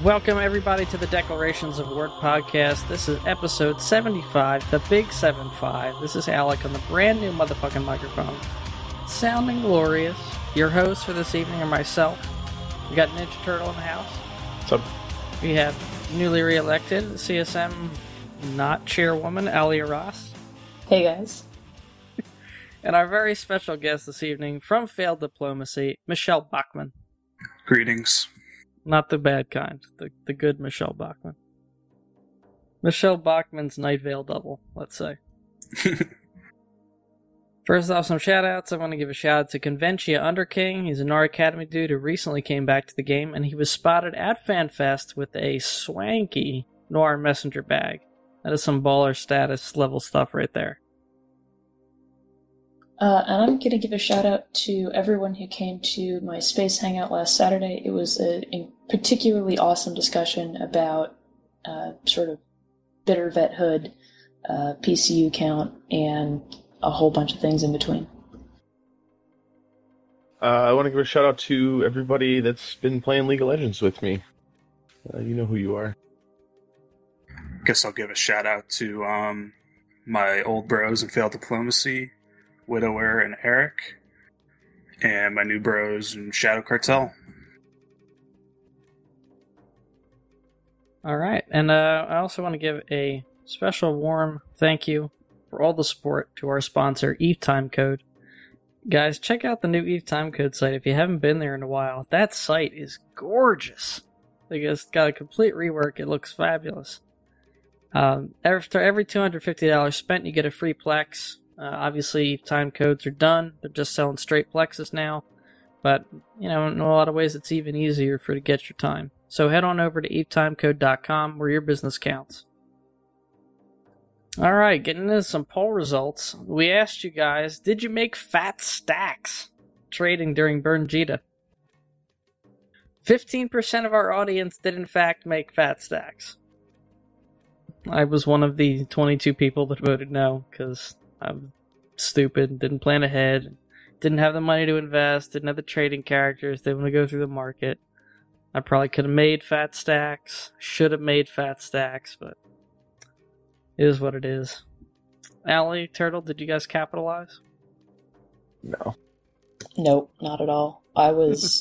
Welcome, everybody, to the Declarations of Word podcast. This is episode 75, the Big 7-5. This is Alec on the brand new motherfucking microphone. Sounding glorious. Your hosts for this evening are myself. We got Ninja Turtle in the house. What's up? We have newly re-elected CSM not chairwoman, Alia Ross. Hey, guys. And our very special guest this evening from Failed Diplomacy, Michelle Bachman. Greetings. Not the bad kind, the good Michelle Bachman. Michelle Bachman's Night Vale double, let's say. First off, some shout-outs. I want to give a shout-out to Conventia Underking. He's a Nara Academy dude who recently came back to the game, and he was spotted at FanFest with a swanky Noir Messenger bag. That is some baller status level stuff right there. And I'm going to give a shout out to everyone who came to my Space Hangout last Saturday. It was a particularly awesome discussion about sort of bitter vethood, PCU count, and a whole bunch of things in between. I want to give a shout out to everybody that's been playing League of Legends with me. You know who you are. Guess I'll give a shout out to my old bros in Failed Diplomacy, Widower and Eric, and my new bros in Shadow Cartel. Alright, and I also want to give a special warm thank you for all the support to our sponsor, Eve Timecode. Guys, check out the new Eve Timecode site if you haven't been there in a while. That site is gorgeous. It's got a complete rework. It looks fabulous. After every $250 spent, you get a free Plex. Obviously, time codes are done. They're just selling straight Plexus now. But, you know, in a lot of ways, it's even easier for you to get your time. So head on over to evetimecode.com where your business counts. Alright, getting into some poll results. We asked you guys, did you make fat stacks trading during Bernjita? 15% of our audience did in fact make fat stacks. I was one of the 22 people that voted no, because I'm stupid, didn't plan ahead, didn't have the money to invest, didn't have the trading characters, didn't want to go through the market. I probably could have made fat stacks, should have made fat stacks, but it is what it is. Allie, Turtle, did you guys capitalize? No. Nope, not at all. I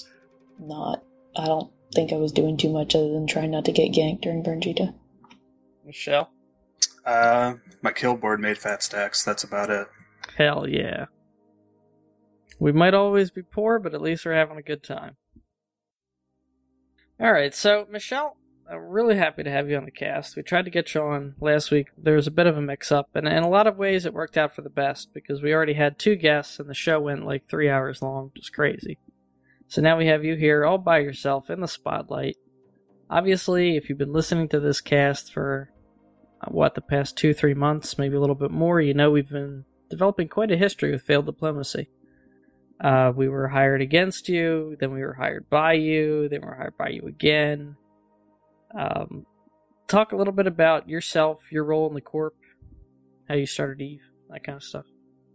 don't think I was doing too much other than trying not to get ganked during Bernjita. Michelle? My kill board made fat stacks. That's about it. Hell yeah. We might always be poor, but at least we're having a good time. Alright, so Michelle, I'm really happy to have you on the cast. We tried to get you on last week. There was a bit of a mix-up, and in a lot of ways it worked out for the best, because we already had 2 guests, and the show went like 3 hours long, just crazy. So now we have you here all by yourself in the spotlight. Obviously, if you've been listening to this cast for the past 2-3 months, maybe a little bit more, you know we've been developing quite a history with Failed Diplomacy. We were hired against you, then we were hired by you, then we were hired by you again. Talk a little bit about yourself, your role in the Corp, how you started Eve, that kind of stuff.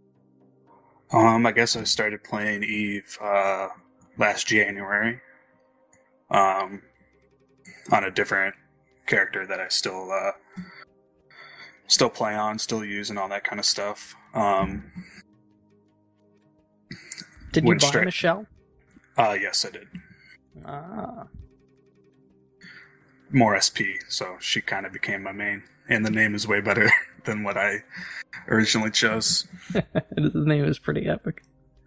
I guess I started playing Eve last January on a different character that I still play on, still use, and all that kind of stuff. Did you buy Michelle? Yes, I did. Ah. More SP, so she kind of became my main. And the name is way better than what I originally chose. The name is pretty epic.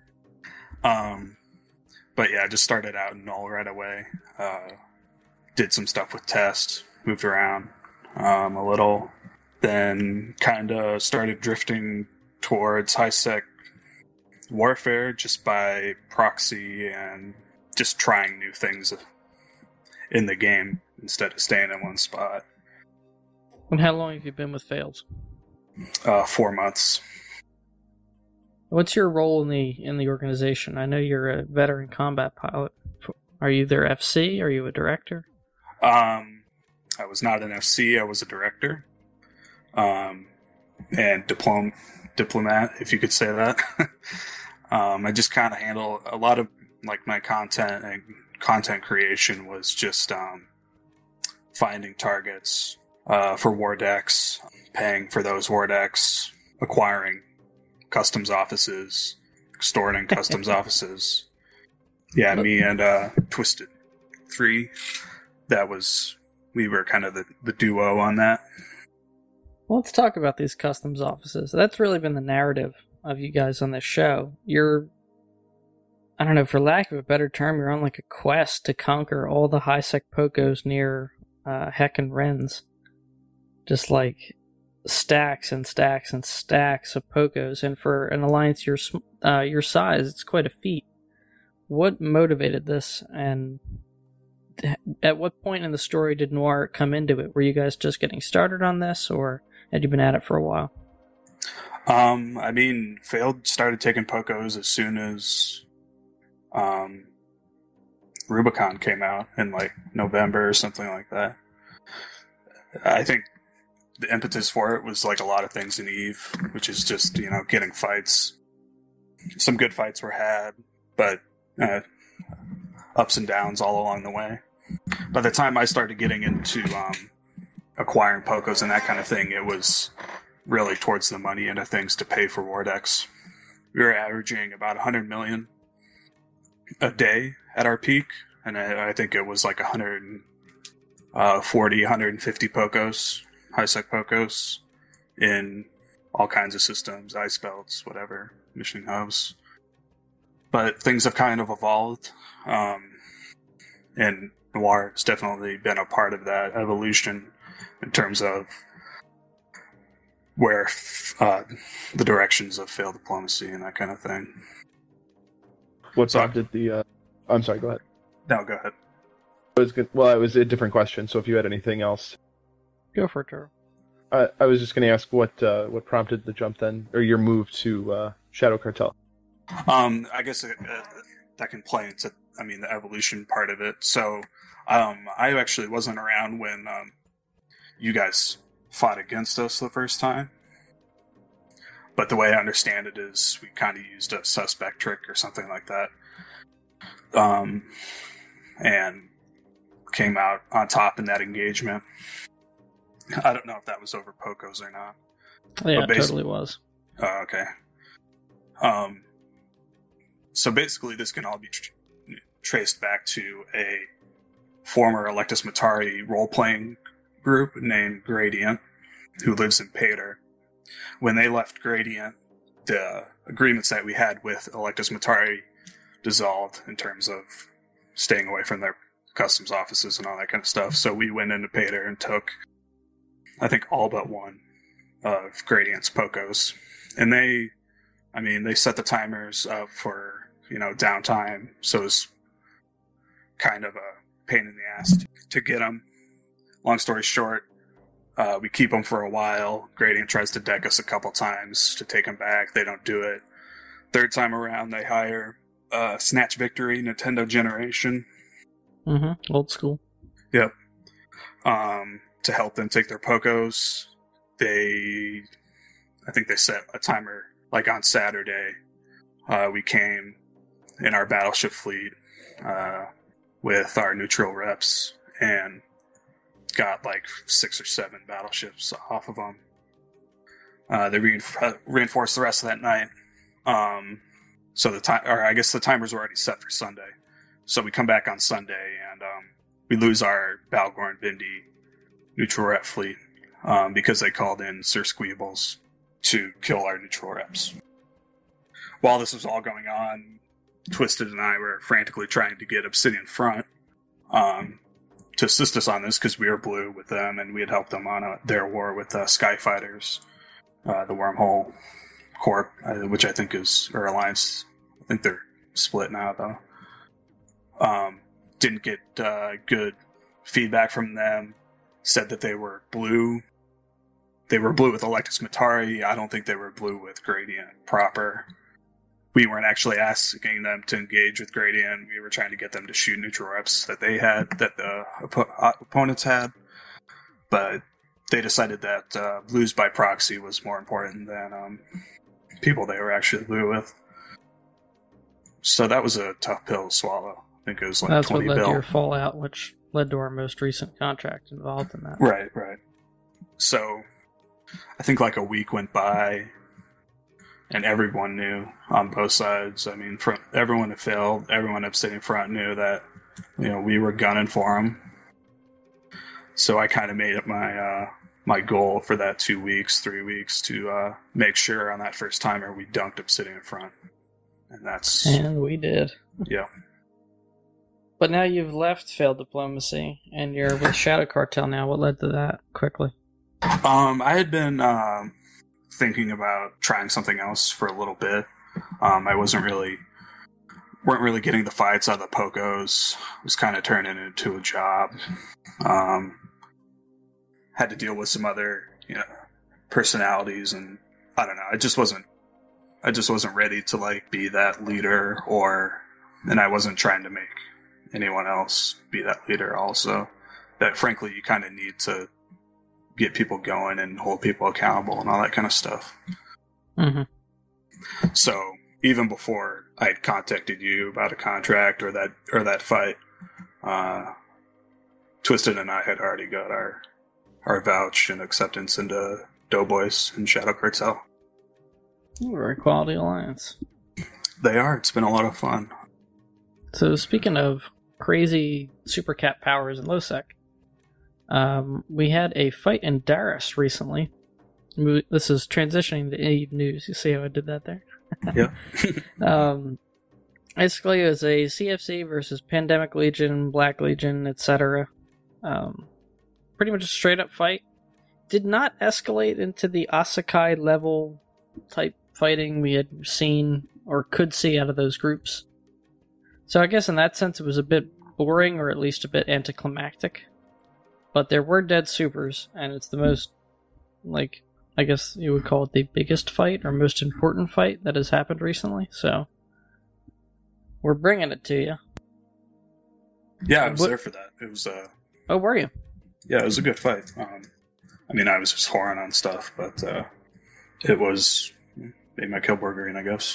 But yeah, I just started out in Null right away. Did some stuff with Test, moved around a little. Then kind of started drifting towards high-sec warfare just by proxy and just trying new things in the game instead of staying in one spot. And how long have you been with Fails? 4 months. What's your role in the organization? I know you're a veteran combat pilot. Are you their FC? Are you a director? I was not an FC. I was a director. And diplomat, if you could say that. I just kind of handle a lot of like my content, and content creation was just finding targets for war decks, paying for those war decks, acquiring customs offices, extorting customs offices. Yeah, me and Twisted 3. We were kind of the duo on that. Well, let's talk about these customs offices. That's really been the narrative of you guys on this show. You're, I don't know, for lack of a better term, you're on like a quest to conquer all the high-sec Pokos near Heck and Ren's. Just like stacks and stacks and stacks of Pokos. And for an alliance your size, it's quite a feat. What motivated this, and at what point in the story did Noir come into it? Were you guys just getting started on this, or had you been at it for a while? Failed started taking Pokos as soon as Rubicon came out in like November or something like that. I think the impetus for it was like a lot of things in EVE, which is just, getting fights. Some good fights were had, but ups and downs all along the way. By the time I started getting into acquiring Pokos and that kind of thing, it was really towards the money end of things to pay for war decks. We were averaging about 100 million a day at our peak, and I think it was like 140, 150 Pokos, high-sec Pokos, in all kinds of systems, ice belts, whatever, mission hubs. But things have kind of evolved, and Noir has definitely been a part of that evolution in terms of where the directions of failed diplomacy and that kind of thing. What prompted the... I'm sorry, go ahead. No, go ahead. It was a different question, so if you had anything else... Go for it, Turo. I was just going to ask what prompted the jump then, or your move to Shadow Cartel. I guess that can play into, the evolution part of it. So, I actually wasn't around when you guys fought against us the first time. But the way I understand it is we kind of used a suspect trick or something like that. And came out on top in that engagement. I don't know if that was over Pokos or not. Yeah, it totally was. Oh, okay. So basically this can all be traced back to a former Electus Matari role-playing group named Gradient, who lives in Pater. When they left Gradient, the agreements that we had with Electus Matari dissolved in terms of staying away from their customs offices and all that kind of stuff. So we went into Pater and took, I think, all but one of Gradient's Pokos. And they set the timers up for, downtime. So it's kind of a pain in the ass to get them. Long story short, we keep them for a while. Gradient tries to deck us a couple times to take them back. They don't do it. Third time around, they hire Snatch Victory, Nintendo Generation. Mm-hmm. Old school. Yep. To help them take their Pokos. I think they set a timer like on Saturday. We came in our battleship fleet with our neutral reps and got like 6 or 7 battleships off of them. They reinforced the rest of that night. So the timers were already set for Sunday. So we come back on Sunday and we lose our Balgorn Bindi neutral rep fleet because they called in Sir Squeebles to kill our neutral reps. While this was all going on, Twisted and I were frantically trying to get Obsidian Front to assist us on this because we were blue with them and we had helped them on their war with Skyfighters, the Wormhole Corp, which I think is, or Alliance. I think they're split now though. Didn't get good feedback from them. Said that they were blue. They were blue with Electus Matari. I don't think they were blue with Gradient proper. We weren't actually asking them to engage with Gradient. We were trying to get them to shoot neutral reps that they had, that the opponents had. But they decided that blues by proxy was more important than people they were actually blue with. So that was a tough pill to swallow. I think it was like That's 20 what led bill. to your fallout, which led to our most recent contract involved in that. Right. So I think like a week went by, and everyone knew on both sides. I mean, everyone that failed, everyone up sitting front knew that, we were gunning for them. So I kind of made it my goal for that 2 weeks, 3 weeks to make sure on that first timer we dunked up sitting in front. And we did. Yeah. But now you've left failed diplomacy, and you're with Shadow Cartel now. What led to that, quickly? I had been thinking about trying something else for a little bit. I weren't really getting the fights out of the Pocos. It was kind of turning into a job. Had to deal with some other, personalities, and I don't know. I just wasn't ready to like be that leader, and I wasn't trying to make anyone else be that leader also. That frankly, you kind of need to get people going and hold people accountable and all that kind of stuff. Mm-hmm. So even before I had contacted you about a contract or that fight, Twisted and I had already got our vouch and acceptance into Doughboys and Shadow Cartel. Very quality alliance. They are. It's been a lot of fun. So speaking of crazy super cap powers in Losec, we had a fight in Darius recently. This is transitioning to Eve News. You see how I did that there? Yeah. Basically, it was a CFC versus Pandemic Legion, Black Legion, etc. Pretty much a straight up fight. Did not escalate into the Asakai level type fighting we had seen or could see out of those groups. So I guess in that sense it was a bit boring, or at least a bit anticlimactic. But there were dead supers, and it's the most, I guess you would call it the biggest fight or most important fight that has happened recently. So we're bringing it to you. Yeah, I was there for that. It was Oh, were you? Yeah, it was a good fight. I was just whoring on stuff, but it made my kill burger in, I guess.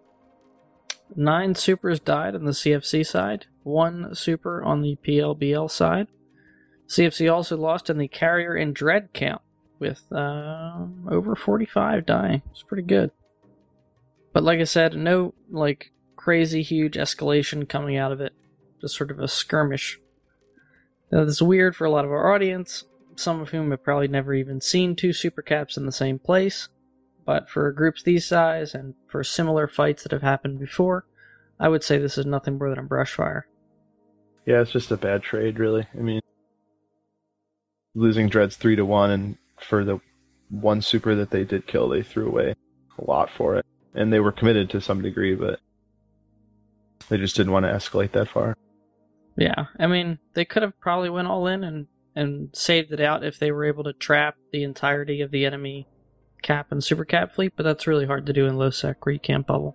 9 supers died on the CFC side, 1 super on the PLBL side. CFC also lost in the Carrier and Dread count, with over 45 dying. It's pretty good. But like I said, no crazy huge escalation coming out of it. Just sort of a skirmish. Now, this is weird for a lot of our audience, some of whom have probably never even seen 2 super caps in the same place. But for groups these size, and for similar fights that have happened before, I would say this is nothing more than a brush fire. Yeah, it's just a bad trade, really. I mean, losing Dreads 3-1, and for the 1 super that they did kill, they threw away a lot for it. And they were committed to some degree, but they just didn't want to escalate that far. Yeah, I mean, they could have probably went all in and saved it out if they were able to trap the entirety of the enemy cap and super cap fleet, but that's really hard to do in low sec where you can't bubble.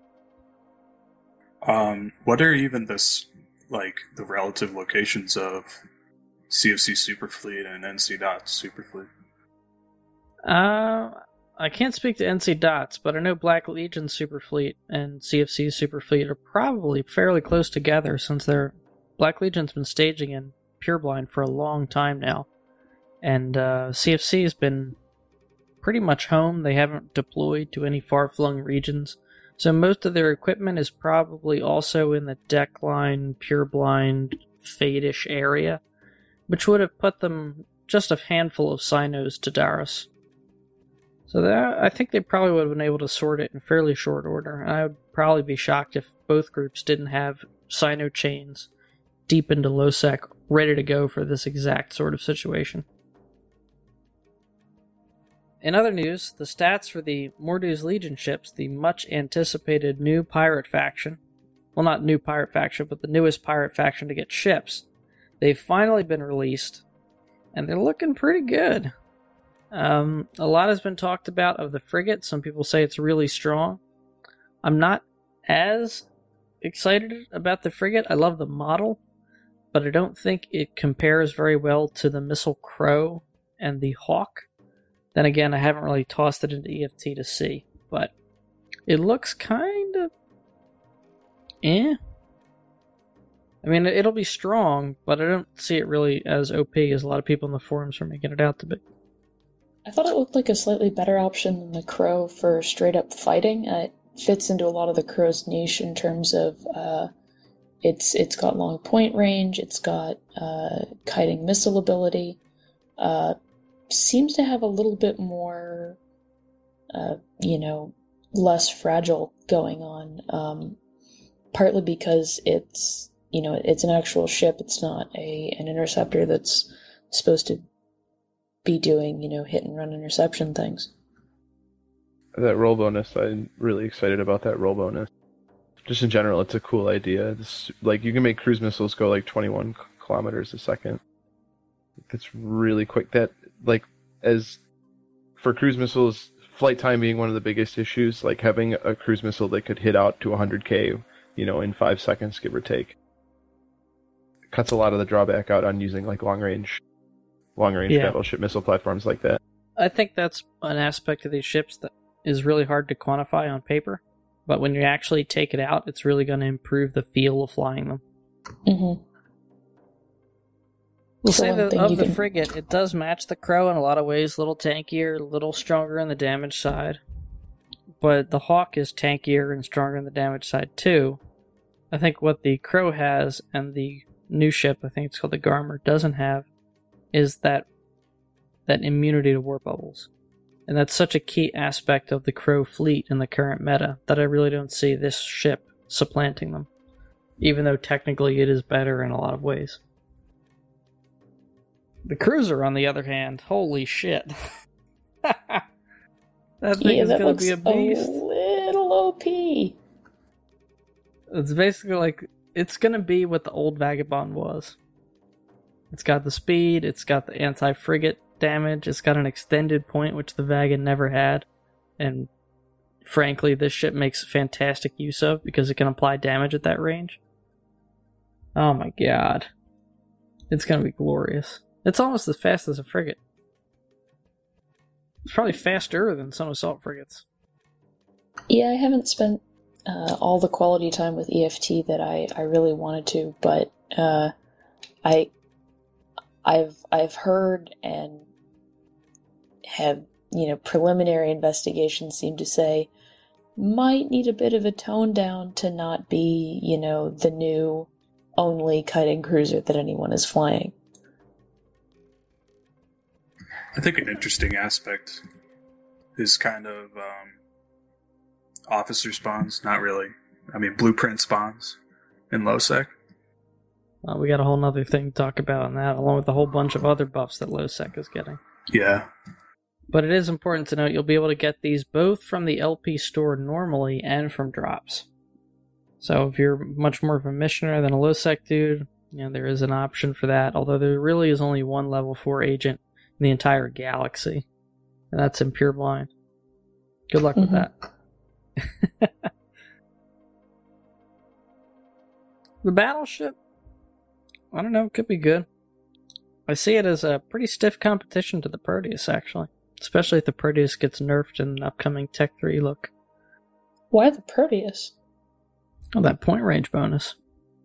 What are even the relative locations of CFC Superfleet and NC Dots Superfleet? I can't speak to NC Dots, but I know Black Legion Superfleet and CFC Superfleet are probably fairly close together, since Black Legion's been staging in Pureblind for a long time now, and CFC has been pretty much home. They haven't deployed to any far-flung regions, so most of their equipment is probably also in the Deckline, Pureblind, Fade-ish area, which would have put them just a handful of Sinos to Darius. So I think they probably would have been able to sort it in fairly short order, and I would probably be shocked if both groups didn't have Sino chains deep into low sec ready to go for this exact sort of situation. In other news, the stats for the Mordu's Legion ships, the much-anticipated new pirate faction, well, not new pirate faction, but the newest pirate faction to get ships, they've finally been released, and they're looking pretty good. A lot has been talked about of the frigate. Some people say it's really strong. I'm not as excited about the frigate. I love the model, but I don't think it compares very well to the Missile Crow and the Hawk. Then again, I haven't really tossed it into EFT to see, but it looks kind of I mean, it'll be strong, but I don't see it really as OP as a lot of people in the forums are making it out to be. I thought it looked like a slightly better option than the Crow for straight up fighting. It fits into a lot of the Crow's niche in terms of it's got long point range, it's got kiting missile ability, seems to have a little bit more, less fragile going on. Partly because it's an actual ship. It's not an interceptor that's supposed to be doing, hit and run interception things. That roll bonus, I'm really excited about that roll bonus. Just in general, it's a cool idea. You can make cruise missiles go 21 kilometers a second. It's really quick. As for cruise missiles, flight time being one of the biggest issues, having a cruise missile that could hit out to 100k, in 5 seconds, give or take, cuts a lot of the drawback out on using long range battleship missile platforms like that. I think that's an aspect of these ships that is really hard to quantify on paper, but when you actually take it out, it's really going to improve the feel of flying them. Mm-hmm. We'll say that of the frigate, it does match the Crow in a lot of ways, a little tankier, a little stronger on the damage side, but the Hawk is tankier and stronger on the damage side too. I think what the Crow has and the new ship, I think it's called the Garmer, doesn't have is that immunity to warp bubbles. And that's such a key aspect of the Crow fleet in the current meta that I really don't see this ship supplanting them, even though technically it is better in a lot of ways. The Cruiser, on the other hand, holy shit. That thing is going to be a beast. A little OP. It's basically it's going to be what the old Vagabond was. It's got the speed, it's got the anti-frigate damage, it's got an extended point, which the Vagan never had. And frankly, this ship makes fantastic use of because it can apply damage at that range. Oh my god. It's going to be glorious. It's almost as fast as a frigate. It's probably faster than some assault frigates. Yeah, I haven't spent all the quality time with EFT that I really wanted to, but I've heard and have preliminary investigations seem to say might need a bit of a tone down to not be the new only kiting cruiser that anyone is flying. I think an interesting aspect is kind of officer spawns. Not really. I mean, blueprint spawns in LowSec. We got a whole nother thing to talk about on that, along with a whole bunch of other buffs that LowSec is getting. Yeah. But it is important to note you'll be able to get these both from the LP store normally and from drops. So if you're much more of a missioner than a LowSec dude, there is an option for that, although there really is only one level 4 agent in the entire galaxy, and that's in Pure Blind. Good luck with that. The battleship, I don't know, it could be good. I see it as a pretty stiff competition to the Proteus, actually. Especially if the Proteus gets nerfed in an upcoming Tech 3 look. Why the Proteus? Oh, that point range bonus.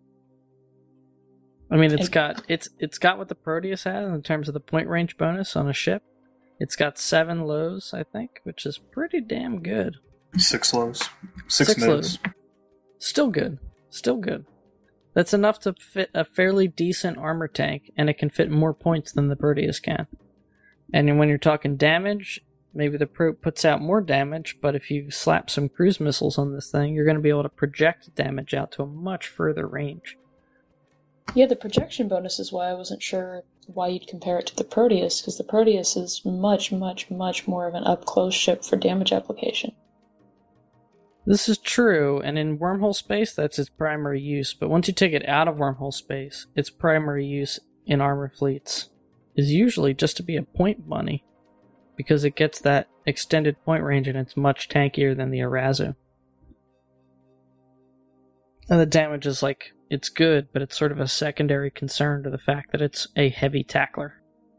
I mean, it's got what the Proteus has in terms of the point range bonus on a ship. It's got 7 lows, I think, which is pretty damn good. 6 lows. 6 mids. Lows. Still good. That's enough to fit a fairly decent armor tank, and it can fit more points than the Proteus can. And when you're talking damage, maybe the Pro puts out more damage, but if you slap some cruise missiles on this thing, you're going to be able to project damage out to a much further range. Yeah, the projection bonus is why I wasn't sure why you'd compare it to the Proteus, because the Proteus is much, much, much more of an up-close ship for damage application. This is true, and in wormhole space, that's its primary use, but once you take it out of wormhole space, its primary use in armor fleets is usually just to be a point bunny, because it gets that extended point range and it's much tankier than the Arazu. And the damage is it's good, but it's sort of a secondary concern to the fact that it's a heavy tackler.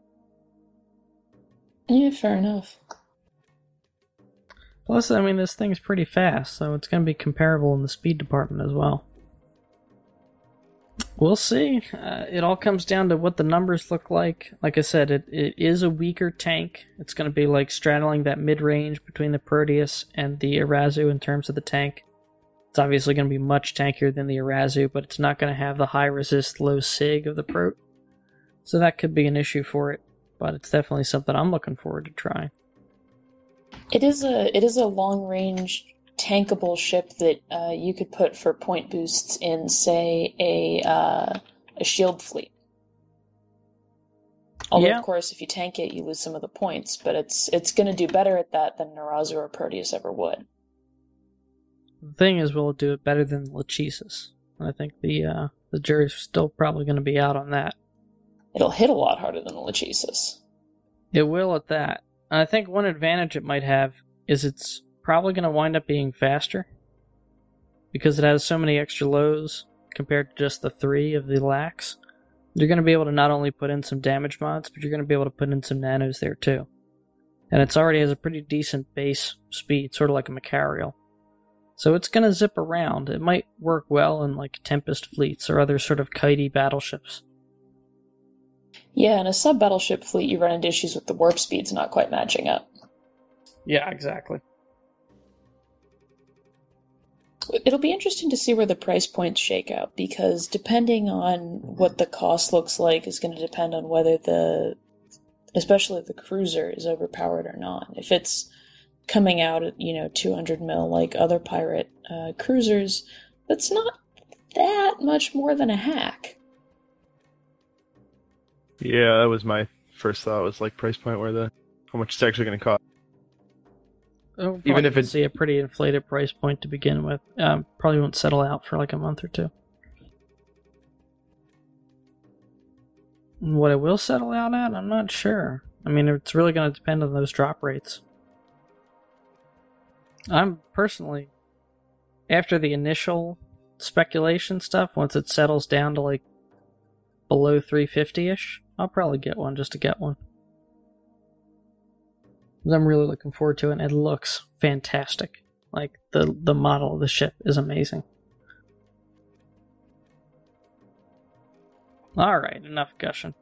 Yeah, fair enough. Plus, I mean, this thing's pretty fast, so it's going to be comparable in the speed department as well. We'll see. It all comes down to what the numbers look like. Like I said, it is a weaker tank. It's going to be like straddling that mid-range between the Proteus and the Arazu in terms of the tank. It's obviously going to be much tankier than the Arazu, but it's not going to have the high resist, low sig of the Prote. So that could be an issue for it, but it's definitely something I'm looking forward to trying. It is a long-range tankable ship that you could put for point boosts in, say, a shield fleet. Although, Yeah. of course, if you tank it, you lose some of the points, but it's going to do better at that than an Arazu or Proteus ever would. The thing is, will it do it better than Lachesis? I think the jury's still probably going to be out on that. It'll hit a lot harder than the Lachesis. It will at that. I think one advantage it might have is it's probably going to wind up being faster because it has so many extra lows compared to just the 3 of the Lax. You're going to be able to not only put in some damage mods, but you're going to be able to put in some nanos there too. And it already has a pretty decent base speed, sort of like a Macarial. So it's going to zip around. It might work well in like Tempest fleets or other sort of kitey battleships. Yeah, in a sub-battleship fleet, you run into issues with the warp speeds not quite matching up. Yeah, exactly. It'll be interesting to see where the price points shake out, because depending on what the cost looks like is going to depend on whether especially the cruiser is overpowered or not. If it's coming out at, 200 mil like other pirate cruisers, that's not that much more than a hack. Yeah, that was my first thought, was like price point how much it's actually going to cost. Oh, Even if it's a pretty inflated price point to begin with, probably won't settle out for like a month or two. What it will settle out at, I'm not sure. I mean, it's really going to depend on those drop rates. I'm personally, after the initial speculation stuff, once it settles down to like below 350-ish, I'll probably get one just to get one. I'm really looking forward to it, and it looks fantastic. Like, the model of the ship is amazing. Alright, enough gushing.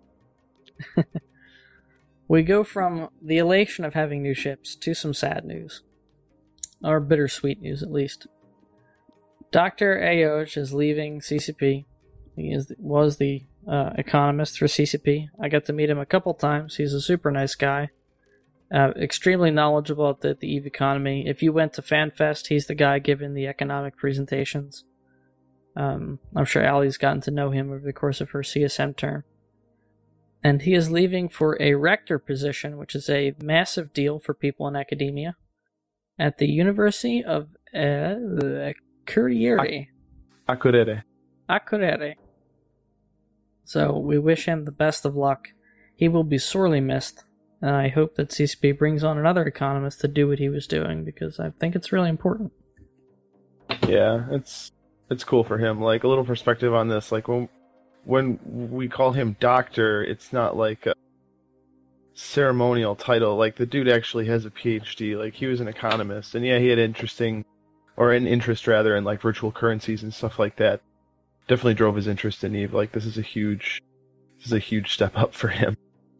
We go from the elation of having new ships to some sad news. Or bittersweet news, at least. Dr. Ayosh is leaving CCP. He was the economist for CCP. I got to meet him a couple times. He's a super nice guy. Extremely knowledgeable at the EVE economy. If you went to FanFest, he's the guy giving the economic presentations. I'm sure Allie's gotten to know him over the course of her CSM term. And he is leaving for a rector position, which is a massive deal for people in academia, at the University of Akureyri. Akureyri. So we wish him the best of luck. He will be sorely missed, and I hope that CCP brings on another economist to do what he was doing, because I think it's really important. Yeah, it's cool for him. Like, a little perspective on this, like when we call him doctor, it's not like a ceremonial title. Like, the dude actually has a PhD. Like, he was an economist, and yeah, he had an interest in like virtual currencies and stuff like that. Definitely drove his interest in EVE. Like, this is a huge step up for him.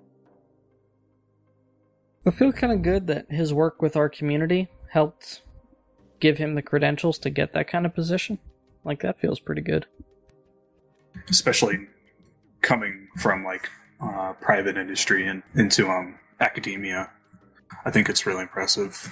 I feel kind of good that his work with our community helped give him the credentials to get that kind of position. Like, that feels pretty good. Especially coming from like private industry and into academia. I think it's really impressive.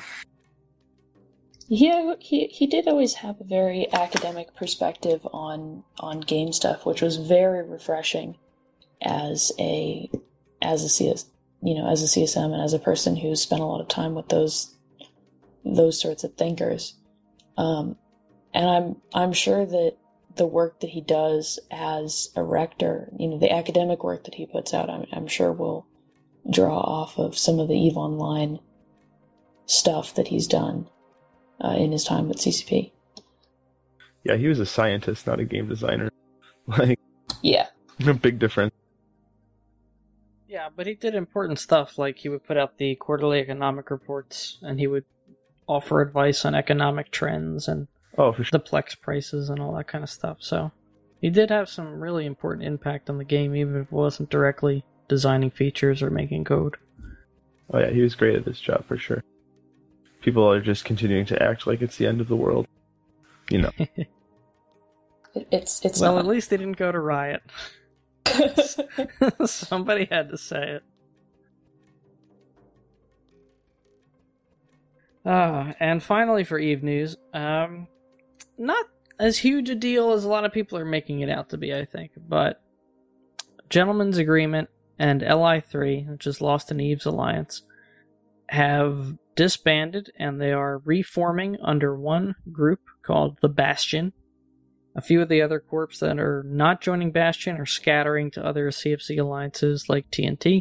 Yeah, he did always have a very academic perspective on game stuff, which was very refreshing as a CSM and as a person who spent a lot of time with those sorts of thinkers. And I'm sure that the work that he does as a rector, the academic work that he puts out, I'm sure will draw off of some of the EVE Online stuff that he's done in his time at CCP. Yeah, he was a scientist, not a game designer. Like, yeah, a big difference. Yeah, but he did important stuff, like he would put out the quarterly economic reports, and he would offer advice on economic trends and Oh, for sure. the Plex prices and all that kind of stuff. So He did have some really important impact on the game, even if it wasn't directly designing features or making code. Oh yeah, he was great at this job for sure. People are just continuing to act like it's the end of the world. You know. It's well, not. at least they didn't go to Riot. Somebody had to say it. And finally for EVE news, not as huge a deal as a lot of people are making it out to be, I think, but Gentleman's Agreement and LI3, which is Lost in EVE's alliance, have disbanded and they are reforming under one group called the Bastion. A few of the other corps that are not joining Bastion are scattering to other CFC alliances like TNT.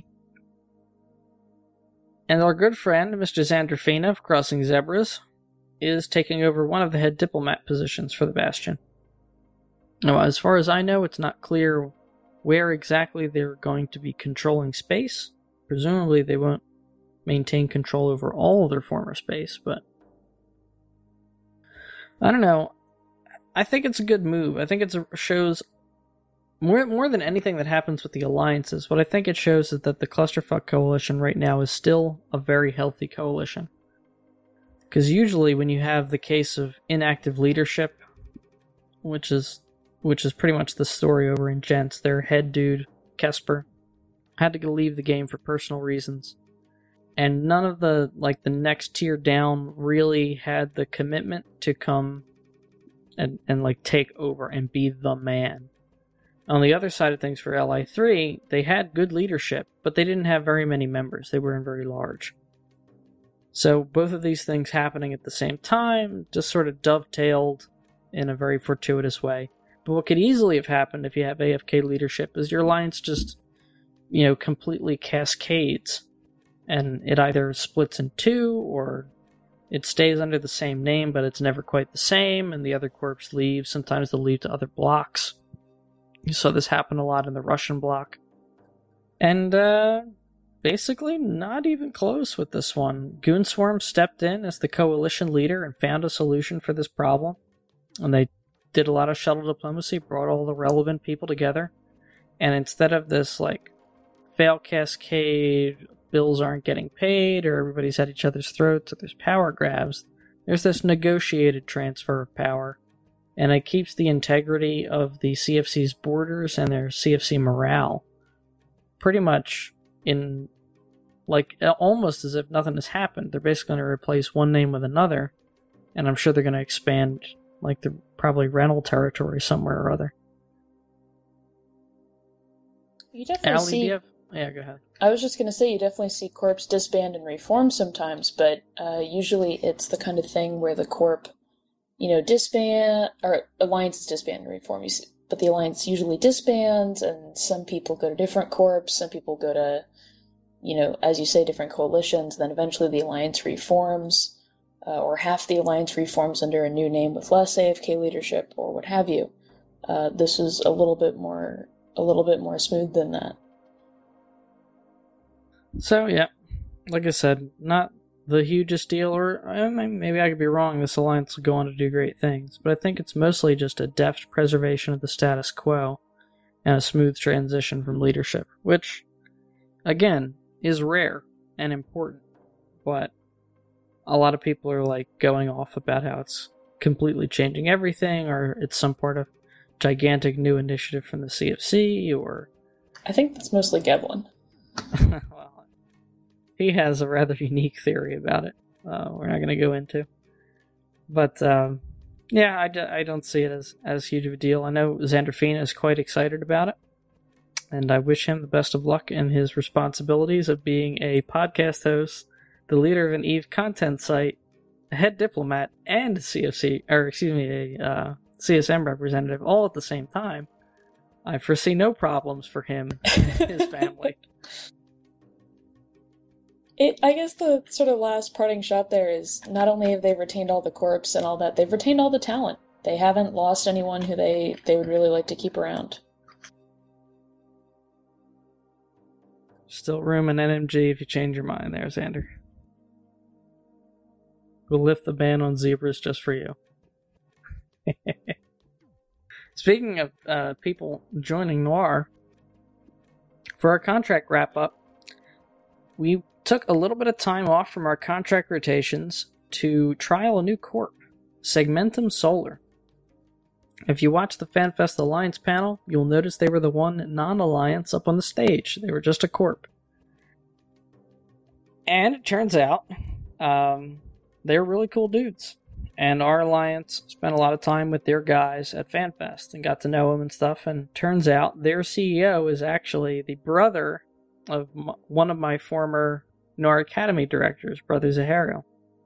And our good friend, Mr. Xander Fina of Crossing Zebras, is taking over one of the head diplomat positions for the Bastion. Now, as far as I know, it's not clear where exactly they're going to be controlling space. Presumably they won't maintain control over all of their former space, but I don't know. I think it's a good move. I think it shows more than anything that happens with the alliances. What I think it shows is that the Clusterfuck Coalition right now is still a very healthy coalition. Because usually when you have the case of inactive leadership, which is pretty much the story over in Gents, their head dude, Kesper, had to leave the game for personal reasons. And none of the next tier down really had the commitment to come and take over and be the man. On the other side of things for LI3, they had good leadership, but they didn't have very many members. They weren't very large. So both of these things happening at the same time just sort of dovetailed in a very fortuitous way. But what could easily have happened if you have AFK leadership is your alliance just, completely cascades. And it either splits in two, or it stays under the same name, but it's never quite the same, and the other corps leave. Sometimes they'll leave to other blocks. You saw this happen a lot in the Russian block. And, basically not even close with this one. Goonswarm stepped in as the coalition leader and found a solution for this problem. And they did a lot of shuttle diplomacy, brought all the relevant people together. And instead of this, fail cascade, bills aren't getting paid, or everybody's at each other's throats, or there's power grabs, there's this negotiated transfer of power. And it keeps the integrity of the CFC's borders and their CFC morale pretty much in, almost as if nothing has happened. They're basically going to replace one name with another, and I'm sure they're going to expand, the probably rental territory somewhere or other. You definitely see... Yeah, go ahead. I was just going to say, you definitely see corps disband and reform sometimes, but usually it's the kind of thing where the corp, disband, or alliances disband and reform, but the alliance usually disbands, and some people go to different corps, some people go to, as you say, different coalitions, then eventually the alliance reforms, or half the alliance reforms under a new name with less AFK leadership, or what have you. This is a little bit more smooth than that. So, yeah, like I said, not the hugest deal, or maybe I could be wrong, this alliance will go on to do great things, but I think it's mostly just a deft preservation of the status quo and a smooth transition from leadership, which, again, is rare and important, but a lot of people are going off about how it's completely changing everything, or it's some part of gigantic new initiative from the CFC, or... I think that's mostly Gebelin. Well, he has a rather unique theory about it. We're not going to go into. But, yeah, I don't see it as huge of a deal. I know Xander Fina is quite excited about it, and I wish him the best of luck in his responsibilities of being a podcast host, the leader of an EVE content site, a head diplomat, and a CSM representative all at the same time. I foresee no problems for him and his family. I guess the sort of last parting shot there is, not only have they retained all the corps and all that, they've retained all the talent. They haven't lost anyone who they would really like to keep around. Still room in NMG if you change your mind there, Xander. We'll lift the ban on zebras just for you. Speaking of people joining Noir, for our contract wrap-up, we took a little bit of time off from our contract rotations to trial a new corp, Segmentum Solar. If you watch the FanFest Alliance panel, you'll notice they were the one non-alliance up on the stage. They were just a corp. And it turns out, they're really cool dudes. And our alliance spent a lot of time with their guys at FanFest and got to know them and stuff. And turns out their CEO is actually the brother of one of my former Noir Academy directors, Brother Zahario.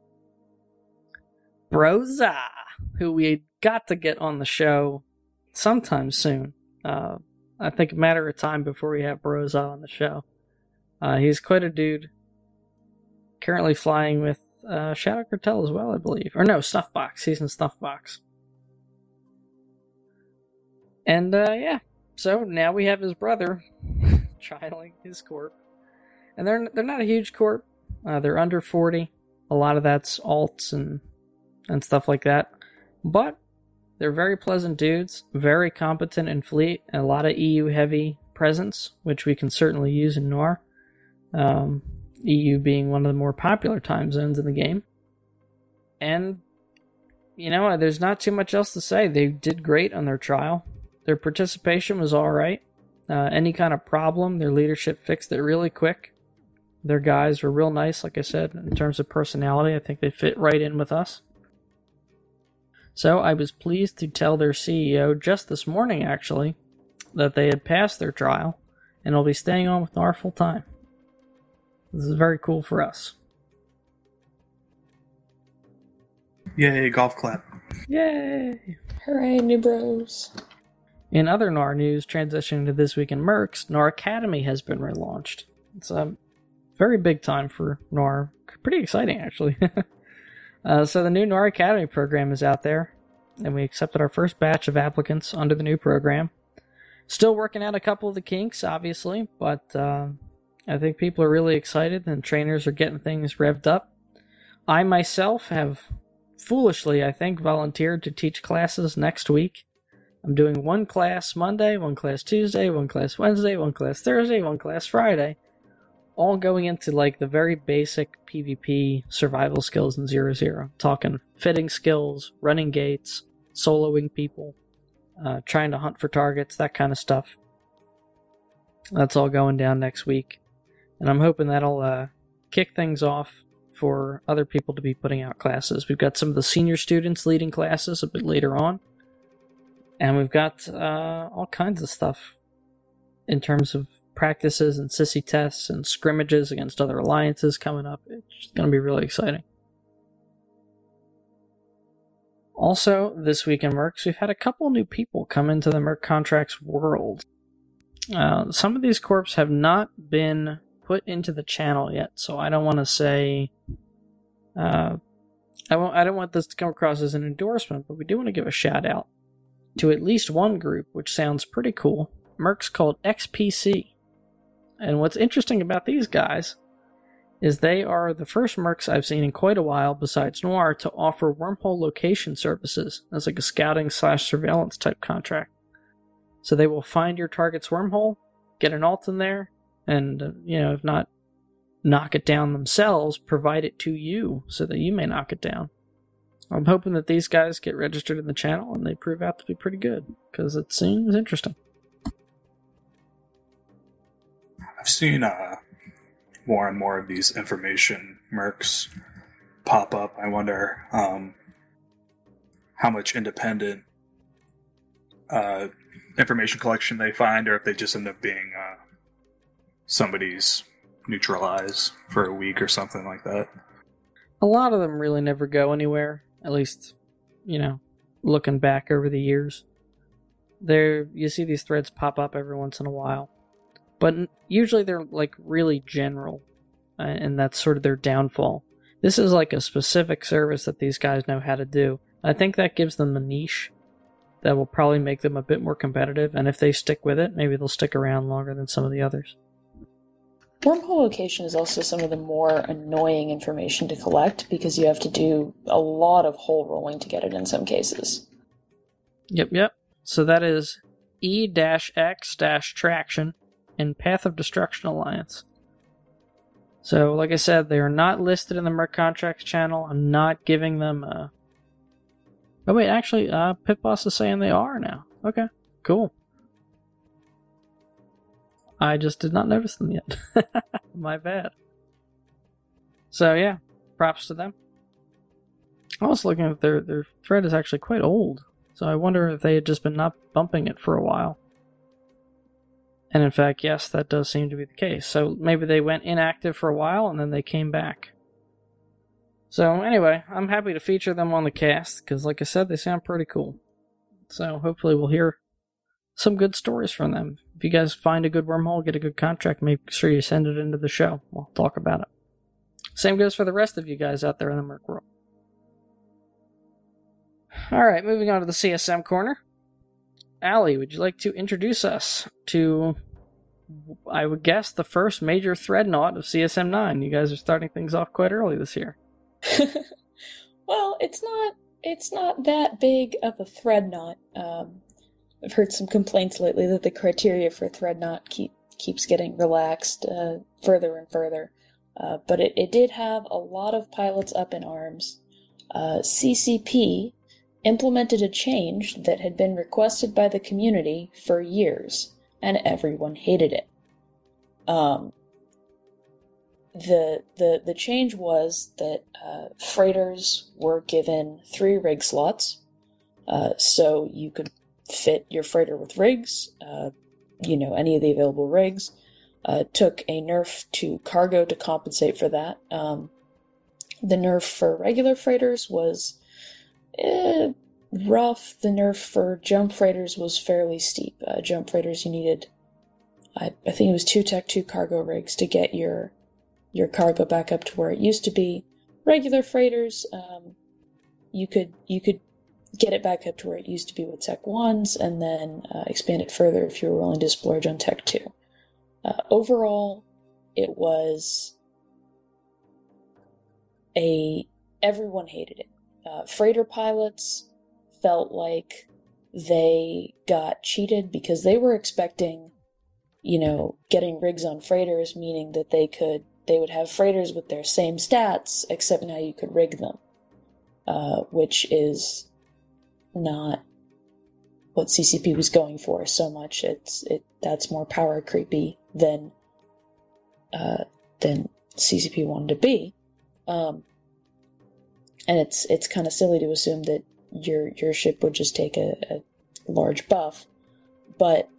Broza, who we got to get on the show sometime soon. I think a matter of time before we have Broza on the show. He's quite a dude. Currently flying with Shadow Cartel as well, I believe. Or no, Snuffbox. He's in Snuffbox. And yeah, so now we have his brother trialing his corp. And they're not a huge corp. They're under 40. A lot of that's alts and stuff like that. But they're very pleasant dudes, very competent in fleet, and a lot of EU heavy presence, which we can certainly use in Noir. EU being one of the more popular time zones in the game. And, you know, there's not too much else to say. They did great on their trial. Their participation was alright. Any kind of problem, their leadership fixed it really quick. Their guys were real nice, like I said, in terms of personality. I think they fit right in with us. So I was pleased to tell their CEO just this morning, actually, that they had passed their trial and will be staying on with Noir full time. This is very cool for us. Yay, golf clap. Yay! Hooray, new bros. In other Noir news, transitioning to This Week in Mercs, Noir Academy has been relaunched. It's a very big time for Noir. Pretty exciting, actually. So the new Noir Academy program is out there, and we accepted our first batch of applicants under the new program. Still working out a couple of the kinks, obviously, but I think people are really excited, and trainers are getting things revved up. I myself have, foolishly, I think, volunteered to teach classes next week. I'm doing one class Monday, one class Tuesday, one class Wednesday, one class Thursday, one class Friday. All going into like the very basic PvP survival skills in 0-0. Talking fitting skills, running gates, soloing people, trying to hunt for targets, that kind of stuff. That's all going down next week. And I'm hoping that'll kick things off for other people to be putting out classes. We've got some of the senior students leading classes a bit later on. And we've got all kinds of stuff in terms of practices and sissy tests and scrimmages against other alliances coming up. It's going to be really exciting. Also, this week in Mercs, we've had a couple new people come into the Merc Contracts world. Some of these corps have not been put into the channel yet, so I don't want to say... I don't want this to come across as an endorsement, but we do want to give a shout out to at least one group, which sounds pretty cool. Mercs called XPC. And what's interesting about these guys is they are the first mercs I've seen in quite a while, besides Noir, to offer wormhole location services as like a scouting/surveillance type contract. So they will find your target's wormhole, get an alt in there, and, if not knock it down themselves, provide it to you so that you may knock it down. I'm hoping that these guys get registered in the channel and they prove out to be pretty good, because it seems interesting. I've seen more and more of these information mercs pop up. I wonder how much independent information collection they find, or if they just end up being somebody's neutralized for a week or something like that. A lot of them really never go anywhere, at least, looking back over the years. You see these threads pop up every once in a while. But usually they're like really general, and that's sort of their downfall. This is like a specific service that these guys know how to do. I think that gives them a niche that will probably make them a bit more competitive, and if they stick with it, maybe they'll stick around longer than some of the others. Wormhole location is also some of the more annoying information to collect, because you have to do a lot of hole rolling to get it in some cases. Yep. So that is E-X-Traction and Path of Destruction Alliance. So, like I said, they are not listed in the Merc Contracts channel. I'm not giving them a... Oh wait, actually, Pit Boss is saying they are now. Okay, cool. I just did not notice them yet. My bad. So yeah, props to them. I was looking at their thread is actually quite old, so I wonder if they had just been not bumping it for a while. And in fact, yes, that does seem to be the case. So maybe they went inactive for a while and then they came back. So anyway, I'm happy to feature them on the cast, because like I said, they sound pretty cool. So hopefully we'll hear some good stories from them. If you guys find a good wormhole, get a good contract, make sure you send it into the show. We'll talk about it. Same goes for the rest of you guys out there in the Merc world. Alright, moving on to the CSM corner. Allie, would you like to introduce us to, I would guess, the first major Threadnought of CSM 9? You guys are starting things off quite early this year. Well, it's not that big of a Threadnought. I've heard some complaints lately that the criteria for Threadnought keeps getting relaxed further and further. But it did have a lot of pilots up in arms. CCP implemented a change that had been requested by the community for years, and everyone hated it. The change was that freighters were given 3 rig slots, so you could fit your freighter with rigs, any of the available rigs. Took a nerf to cargo to compensate for that. The nerf for regular freighters was rough. The nerf for jump freighters was fairly steep. Jump freighters, you needed, I think it was 2 Tech 2 cargo rigs to get your cargo back up to where it used to be. Regular freighters, you could get it back up to where it used to be with Tech 1s, and then expand it further if you were willing to splurge on Tech 2. Overall, it was everyone hated it. Freighter pilots felt like they got cheated because they were expecting, getting rigs on freighters, meaning that they would have freighters with their same stats, except now you could rig them, which is not what CCP was going for so much. That's more power creepy than CCP wanted to be, and it's kind of silly to assume that your ship would just take a large buff, but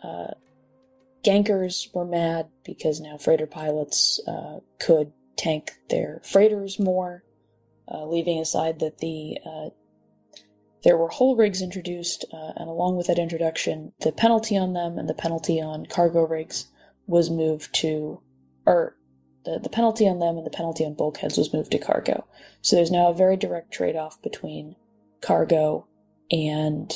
gankers were mad because now freighter pilots could tank their freighters more, leaving aside that there were whole rigs introduced, and along with that introduction, the penalty on them and the penalty on cargo rigs was moved to, or the penalty on them and the penalty on bulkheads was moved to cargo. So there's now a very direct trade-off between cargo and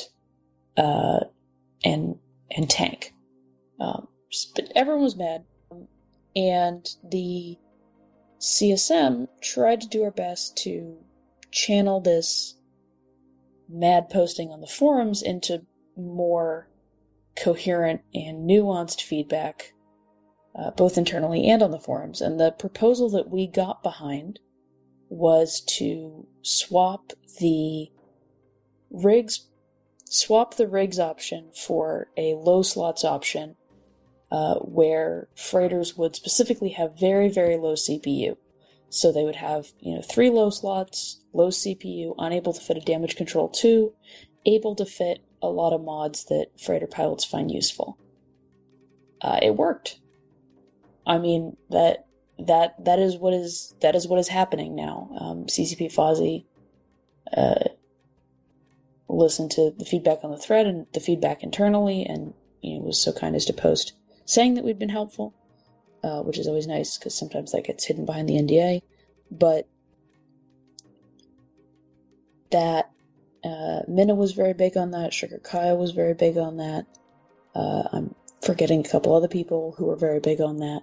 tank. But everyone was mad, and the CSM tried to do our best to channel this mad posting on the forums into more coherent and nuanced feedback, both internally and on the forums. And the proposal that we got behind was to swap the rigs option for a low slots option, where freighters would specifically have very, very low CPU. So they would have, 3 low slots, low CPU, unable to fit a damage control 2, able to fit a lot of mods that freighter pilots find useful. It worked. I mean, that is what is happening now. CCP Fozzie listened to the feedback on the thread and the feedback internally, and was so kind as to post saying that we'd been helpful, which is always nice because sometimes that gets hidden behind the NDA. But that Minna was very big on that. Sugar Kaya was very big on that. I'm forgetting a couple other people who were very big on that.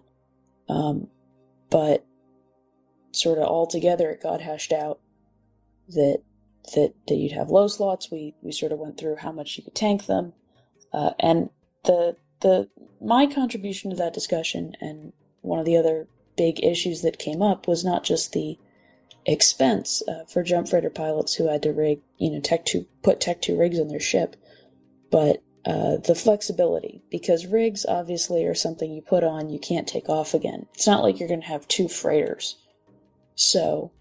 But sort of all together, it got hashed out that that you'd have low slots. We sort of went through how much you could tank them, and my contribution to that discussion, and one of the other big issues that came up, was not just the expense for jump freighter pilots who had to rig, put Tech 2 rigs on their ship, but the flexibility, because rigs obviously are something you put on, you can't take off again. It's not like you're going to have 2 freighters. So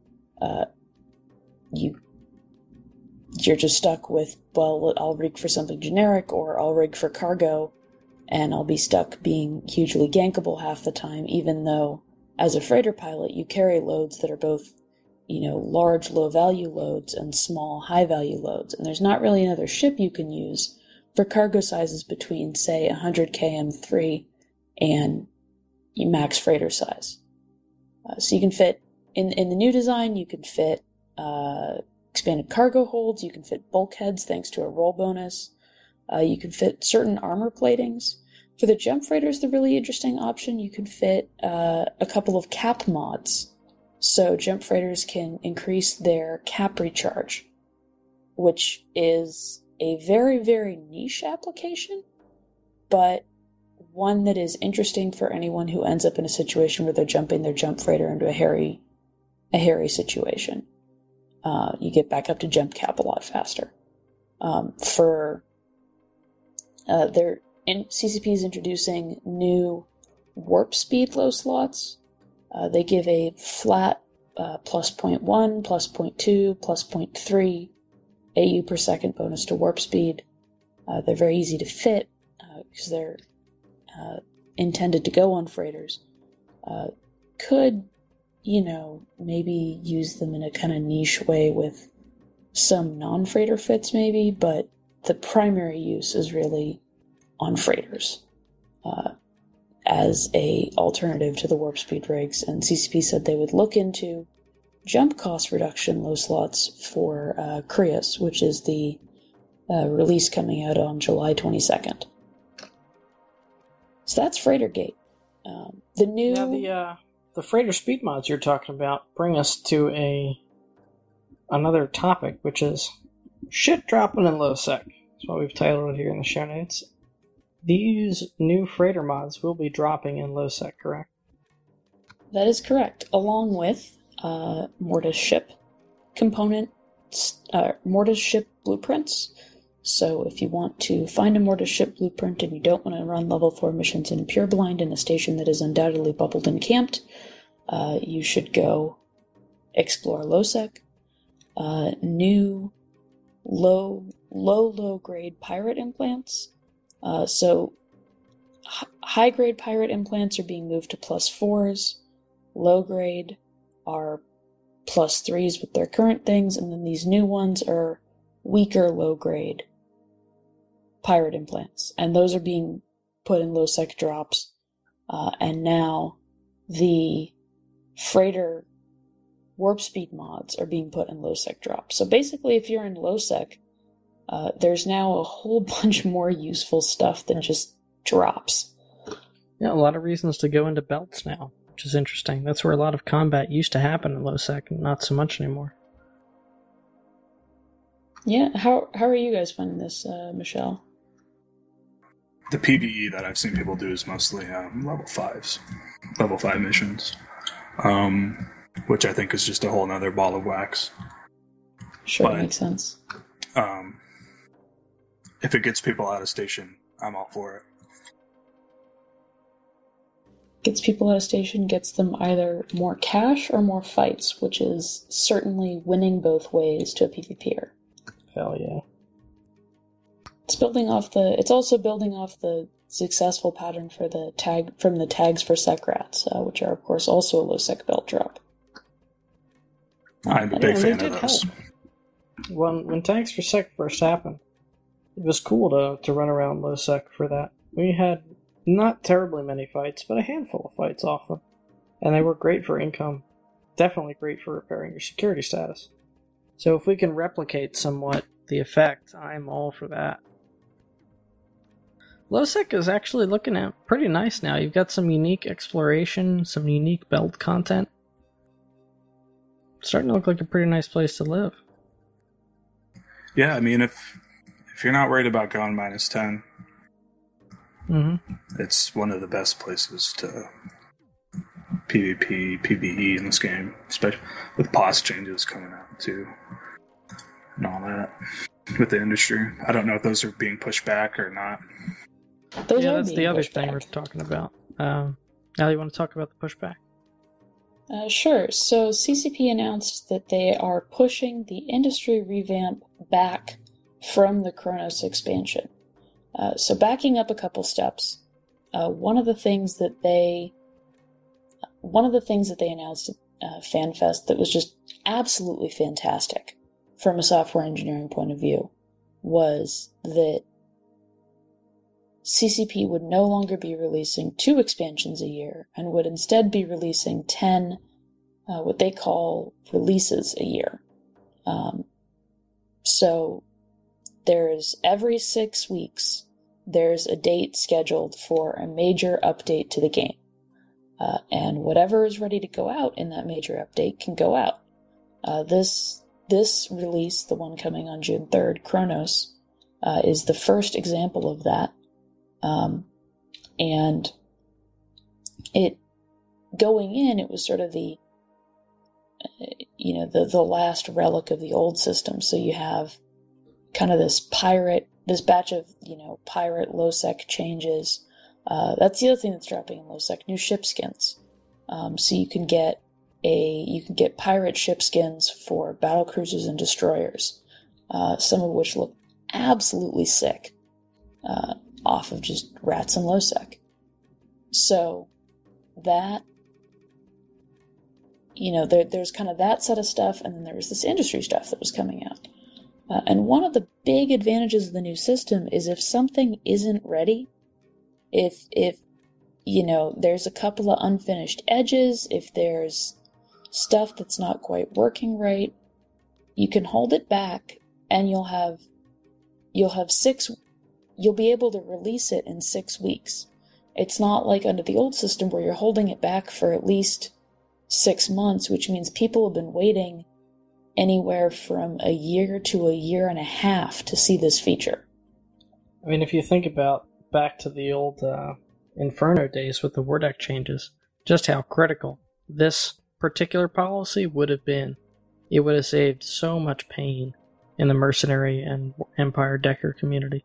you're just stuck with, well, I'll rig for something generic, or I'll rig for cargo, and I'll be stuck being hugely gankable half the time, even though as a freighter pilot you carry loads that are both, large low-value loads and small high-value loads, and there's not really another ship you can use for cargo sizes between, say, 100 km3 and max freighter size. So you can fit, in the new design, you can fit expanded cargo holds, you can fit bulkheads thanks to a roll bonus, you can fit certain armor platings. For the jump freighters, the really interesting option, you can fit a couple of cap mods. So jump freighters can increase their cap recharge, which is a very, very niche application, but one that is interesting for anyone who ends up in a situation where they're jumping their jump freighter into a hairy situation. You get back up to jump cap a lot faster. CCP is introducing new warp speed low slots. They give a flat plus 0.1, plus 0.2, plus 0.3 AU per second bonus to warp speed. They're very easy to fit because they're intended to go on freighters. Could, maybe use them in a kind of niche way with some non-freighter fits maybe, but the primary use is really on freighters as a alternative to the warp speed rigs, and CCP said they would look into jump cost reduction low slots for Crius, which is the release coming out on July 22nd. So that's Freightergate. The freighter speed mods you're talking about bring us to another topic, which is shit dropping in low sec. That's what we've titled it here in the show notes. These new freighter mods will be dropping in low sec, correct? That is correct, along with Mortis ship components, Mortis ship blueprints. So if you want to find a Mortis ship blueprint and you don't want to run level 4 missions in Pure Blind in a station that is undoubtedly bubbled and camped, you should go explore LowSec. New low grade pirate implants. So high grade pirate implants are being moved to +4s. Low grade are +3s with their current things, and then these new ones are weaker low grade pirate implants, and those are being put in low sec drops. And now the freighter warp speed mods are being put in low sec drops. So basically, if you're in low sec, there's now a whole bunch more useful stuff than just drops. Yeah, a lot of reasons to go into belts now, which is interesting. That's where a lot of combat used to happen in low sec, not so much anymore. Yeah, how are you guys finding this, Michelle? The PvE that I've seen people do is mostly level 5s, level 5 missions, which I think is just a whole nother ball of wax. Sure, makes sense. If it gets people out of station, I'm all for it. Gets people out of station, gets them either more cash or more fights, which is certainly winning both ways to a PvPer. Hell yeah. It's also building off the successful pattern for the tags for Sekrats, which are of course also a low sec belt drop. I'm a big fan of those. When tags for sec first happened, it was cool to run around low sec for that. We had not terribly many fights, but a handful of fights off them, and they were great for income. Definitely great for repairing your security status. So if we can replicate somewhat the effect, I'm all for that. LowSec is actually looking at pretty nice now. You've got some unique exploration, some unique belt content. It's starting to look like a pretty nice place to live. Yeah, I mean, if you're not worried about going -10, it's one of the best places to PvP, PvE in this game, especially with pause changes coming out too, and all that with the industry. I don't know if those are being pushed back or not. That's the other thing we're talking about. Now, you want to talk about the pushback? Sure. So CCP announced that they are pushing the industry revamp back from the Chronos expansion. So backing up a couple steps, one of the things that they announced at FanFest that was just absolutely fantastic from a software engineering point of view was that CCP would no longer be releasing 2 expansions a year and would instead be releasing 10, what they call releases a year. So there's every 6 weeks, there's a date scheduled for a major update to the game. And whatever is ready to go out in that major update can go out. This release, the one coming on June 3rd, Chronos, is the first example of that. And it going in, it was sort of the last relic of the old system. So you have kind of this batch of, pirate low-sec changes. That's the other thing that's dropping in low-sec, new ship skins. So you can get pirate ship skins for battle cruisers and destroyers, some of which look absolutely sick, off of just rats and low-sec. So that, there's kind of that set of stuff, and then there was this industry stuff that was coming out. And one of the big advantages of the new system is if something isn't ready, if there's a couple of unfinished edges, if there's stuff that's not quite working right, you can hold it back, and you'll be able to release it in 6 weeks. It's not like under the old system where you're holding it back for at least 6 months, which means people have been waiting anywhere from a year to a year and a half to see this feature. I mean, if you think about back to the old Inferno days with the Wardeck changes, just how critical this particular policy would have been. It would have saved so much pain in the Mercenary and Empire Decker community.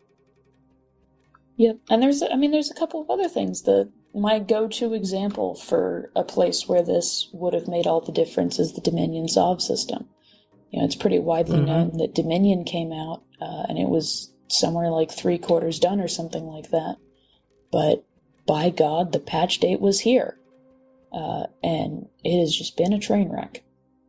Yep, and there's a couple of other things. My go-to example for a place where this would have made all the difference is the Dominion Sov system. It's pretty widely known that Dominion came out, and it was somewhere like 3/4 done or something like that. But by God, the patch date was here, and it has just been a train wreck.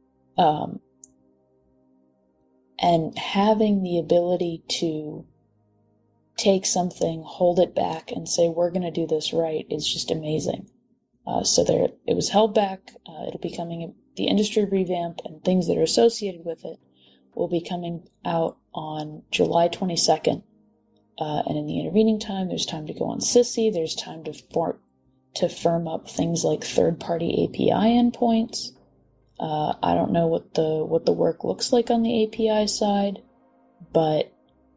And having the ability to take something, hold it back, and say, we're going to do this right is just amazing. It was held back. It'll be coming, the industry revamp and things that are associated with it will be coming out on July 22nd. And in the intervening time, there's time to go on Sissy, there's time to firm up things like third-party API endpoints. I don't know what the work looks like on the API side, but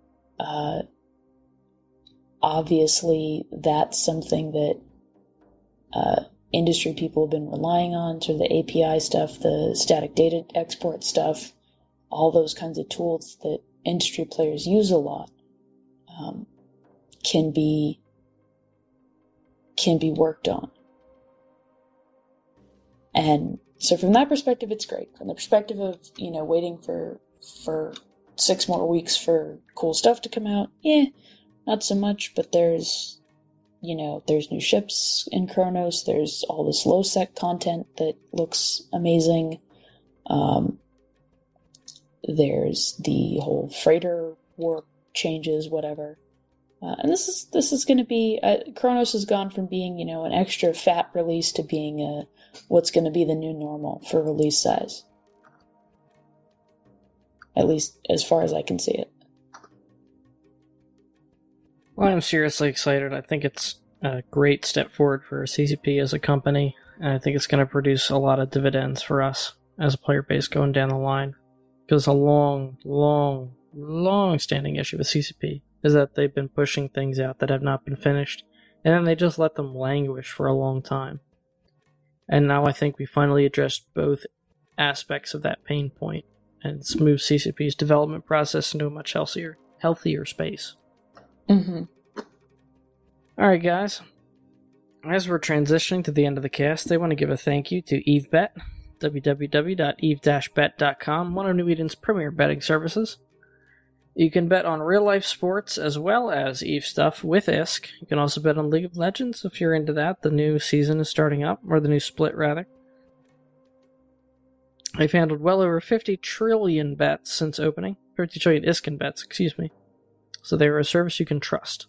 obviously that's something that industry people have been relying on, so the API stuff, the static data export stuff, all those kinds of tools that industry players use a lot, can be worked on. And so from that perspective, it's great. From the perspective of, waiting for 6 more weeks for cool stuff to come out, not so much, but there's new ships in Chronos, there's all this low-sec content that looks amazing, there's the whole freighter work changes, whatever. And this is going to be, Chronos has gone from being, an extra fat release to being what's going to be the new normal for release size. At least as far as I can see it. Well, I'm seriously excited. I think it's a great step forward for CCP as a company, and I think it's going to produce a lot of dividends for us as a player base going down the line. Because a long, long, long-standing issue with CCP is that they've been pushing things out that have not been finished, and then they just let them languish for a long time. And now I think we finally addressed both aspects of that pain point, and it's moved CCP's development process into a much healthier space. Mm-hmm. Alright, guys. As we're transitioning to the end of the cast, I want to give a thank you to EveBet, www.eve-bet.com, one of New Eden's premier betting services. You can bet on real-life sports as well as Eve stuff with ISK. You can also bet on League of Legends if you're into that. The new season is starting up, or the new split, rather. They've handled well over 50 trillion bets since opening. 50 trillion ISK bets, excuse me. So they're a service you can trust.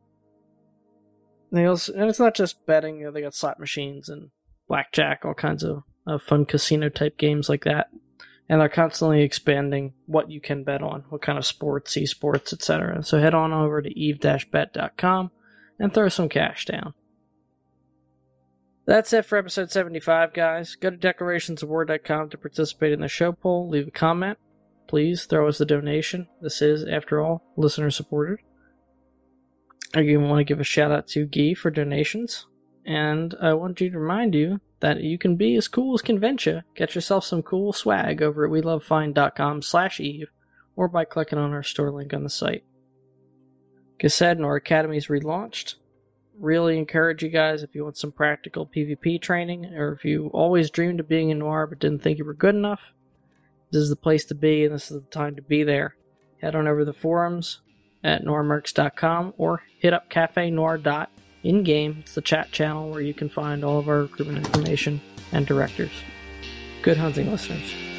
And it's not just betting, they got slot machines and blackjack, all kinds of fun casino-type games like that. And they're constantly expanding what you can bet on, what kind of sports, esports, etc. So head on over to eve-bet.com and throw some cash down. That's it for episode 75, guys. Go to declarationsofwar.com to participate in the show poll. Leave a comment. Please throw us a donation. This is, after all, listener-supported. I even want to give a shout out to Guy for donations, and I want to remind you that you can be as cool as Conventia. Get yourself some cool swag over at welovefine.com/Eve, or by clicking on our store link on the site. Like I said, Nor Academy's relaunched. Really encourage you guys if you want some practical PvP training, or if you always dreamed of being a Noir but didn't think you were good enough, this is the place to be, and this is the time to be there. Head on over to the forums at noirmercs.com or hit up cafenoir.in-game. It's the chat channel where you can find all of our recruitment information and directors. Good hunting, listeners.